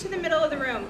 to the middle of the room.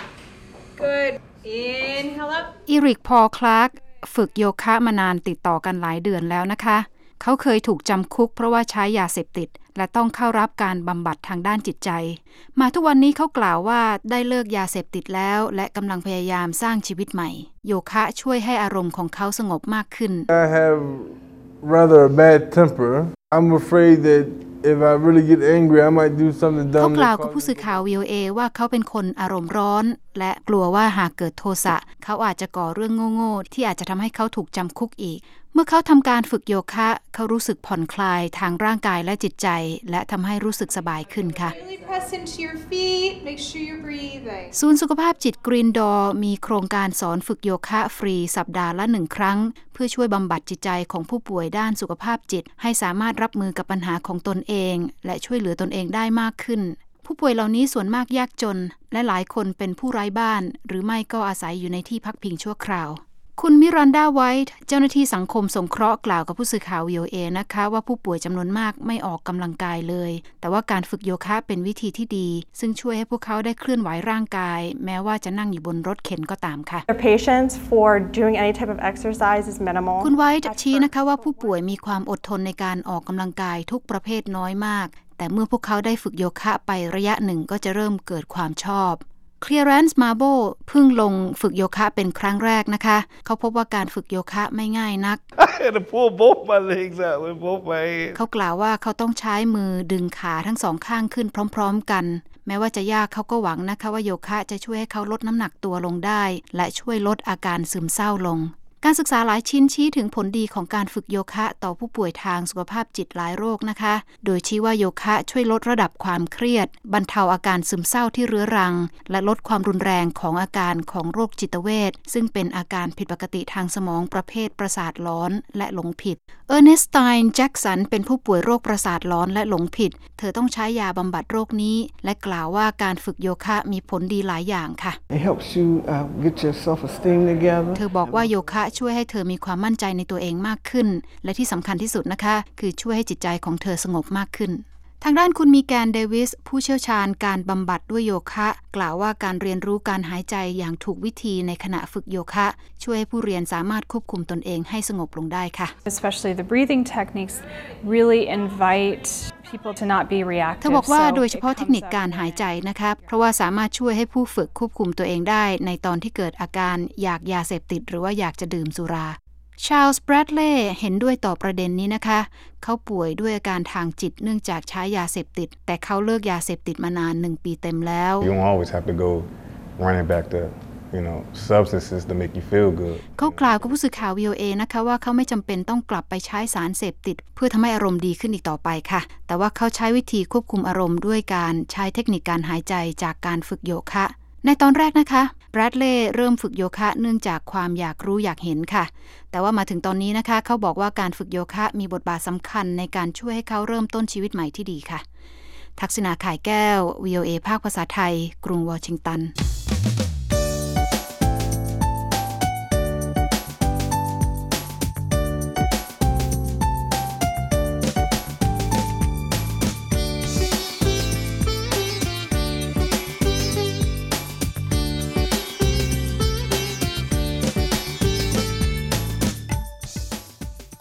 Good. Inhale up. อีริก พอล คลาร์กฝึกโยคะมานานติดต่อกันหลายเดือนแล้วนะคะเขาเคยถูกจำคุกเพราะว่าใช้ยาเสพติดและต้องเข้ารับการบำบัดทางด้านจิตใจมาทุกวันนี้เขากล่าวว่าได้เลิกยาเสพติดแล้วและกำลังพยายามสร้างชีวิตใหม่โยคะช่วยให้อารมณ์ของเขาสงบมากขึ้น I have rather a bad temper. I'm afraid that if I really get angry, I might do something dumb. เขากล่าวกับผู้สื่อข่าว VOA ว่าเขาเป็นคนอารมณ์ร้อนและกลัวว่าหากเกิดโทสะเขาอาจจะก่อเรื่องโง่ๆที่อาจจะทำให้เขาถูกจำคุกอีกเมื่อเขาทำการฝึกโยคะเขารู้สึกผ่อนคลายทางร่างกายและจิตใจและทำให้รู้สึกสบายขึ้นค่ะ Really press into your feet. Make sure you're breathing. ศูนย์สุขภาพจิต Green Door มีโครงการสอนฝึกโยคะฟรีสัปดาห์ละ1 ครั้งเพื่อช่วยบำบัดจิตใจของผู้ป่วยด้านสุขภาพจิตให้สามารถรับมือกับปัญหาของตนเองและช่วยเหลือตนเองได้มากขึ้นผู้ป่วยเหล่านี้ส่วนมากยากจนและหลายคนเป็นผู้ไร้บ้านหรือไม่ก็อาศัยอยู่ในที่พักพิงชั่วคราวคุณมิรันดาไวท์เจ้าหน้าที่สังคมสงเคราะห์กล่าวกับผู้สื่อข่าว VOA นะคะว่าผู้ป่วยจำนวนมากไม่ออกกำลังกายเลยแต่ว่าการฝึกโยคะเป็นวิธีที่ดีซึ่งช่วยให้พวกเขาได้เคลื่อนไหวร่างกายแม้ว่าจะนั่งอยู่บนรถเข็นก็ตามค่ะ Their patience for doing any type of exercise is minimal. คุณไวท์ชี้นะคะว่าผู้ป่วยมีความอดทนในการออกกำลังกายทุกประเภทน้อยมากแต่เมื่อพวกเขาได้ฝึกโยคะไประยะหนึ่งก็จะเริ่มเกิดความชอบClearance Marble เพิ่งลงฝึกโยคะเป็นครั้งแรกนะคะเขาพบว่าการฝึกโยคะไม่ง่ายนัก I had to pull both my legs out with both my hands. เขากล่าวว่าเขาต้องใช้มือดึงขาทั้งสองข้างขึ้นพร้อมๆกันแม้ว่าจะยากเขาก็หวังนะคะว่าโยคะจะช่วยให้เขาลดน้ำหนักตัวลงได้และช่วยลดอาการซึมเศร้าลงการศึกษาหลายชิ้นชี้ถึงผลดีของการฝึกโยคะต่อผู้ป่วยทางสุขภาพจิตหลายโรคนะคะโดยชี้ว่าโยคะช่วยลดระดับความเครียดบรรเทาอาการซึมเศร้าที่เรื้อรังและลดความรุนแรงของอาการของโรคจิตเวชซึ่งเป็นอาการผิดปกติทางสมองประเภทประสาทหลอนและหลงผิดเออร์เนสไตน์แจ็คสันเป็นผู้ป่วยโรคประสาทหลอนและหลงผิดเธอต้องใช้ยาบำบัดโรคนี้และกล่าวว่าการฝึกโยคะมีผลดีหลายอย่างค่ะ It helps you get your self-esteem together. เธอบอกว่าโยคะช่วยให้เธอมีความมั่นใจในตัวเองมากขึ้นและที่สำคัญที่สุดนะคะคือช่วยให้จิตใจของเธอสงบมากขึ้นทางด้านคุณมีแกนเดวิสผู้เชี่ยวชาญการบำบัดด้วยโยคะกล่าวว่าการเรียนรู้การหายใจอย่างถูกวิธีในขณะฝึกโยคะช่วยให้ผู้เรียนสามารถควบคุมตนเองให้สงบลงได้ค่ะ Especially the breathing techniques really invite people to not be reactive. เธอบอกว่าโดยเฉพาะเทคนิคการหายใจนะคะเพราะว่าสามารถช่วยให้ผู้ฝึกควบคุมตัวเองได้ในตอนที่เกิดอาการอยากยาเสพติดหรือว่าอยากจะดื่มสุราชาร์ลส์ แบรดเลย์เห็นด้วยต่อประเด็นนี้นะคะเขาป่วยด้วยอาการทางจิตเนื่องจากใช้ยาเสพติดแต่เขาเลิกยาเสพติดมานาน1 ปีเต็มแล้ว You don't always have to go running back to substances to make you feel good เขากล่าวกับผู้สื่อข่าว VOA นะคะว่าเขาไม่จำเป็นต้องกลับไปใช้สารเสพติดเพื่อทำให้อารมณ์ดีขึ้นอีกต่อไปค่ะแต่ว่าเขาใช้วิธีควบคุมอารมณ์ด้วยการใช้เทคนิคการหายใจจากการฝึกโยคะในตอนแรกนะคะแบรดเลย์เริ่มฝึกโยคะเนื่องจากความอยากรู้อยากเห็นค่ะแต่ว่ามาถึงตอนนี้นะคะเขาบอกว่าการฝึกโยคะมีบทบาทสำคัญในการช่วยให้เขาเริ่มต้นชีวิตใหม่ที่ดีค่ะทักษิณา ข่ายแก้ว VOA ภาคภาษาไทยกรุงวอชิงตัน